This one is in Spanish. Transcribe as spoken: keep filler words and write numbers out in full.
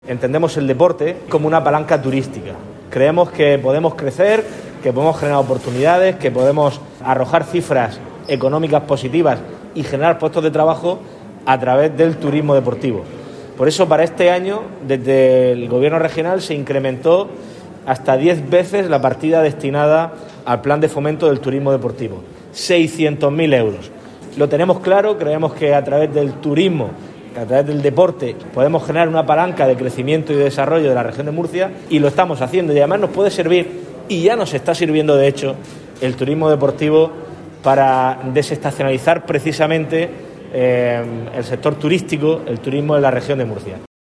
Entendemos el deporte como una palanca turística. Creemos que podemos crecer, que podemos generar oportunidades, que podemos arrojar cifras económicas positivas y generar puestos de trabajo a través del turismo deportivo. Por eso, para este año, desde el Gobierno regional se incrementó hasta diez veces la partida destinada al plan de fomento del turismo deportivo, seiscientos mil euros. Lo tenemos claro, creemos que a través del turismo, a través del deporte, podemos generar una palanca de crecimiento y de desarrollo de la región de Murcia, y lo estamos haciendo, y además nos puede servir, y ya nos está sirviendo de hecho, el turismo deportivo para desestacionalizar precisamente eh, el sector turístico, el turismo de la región de Murcia.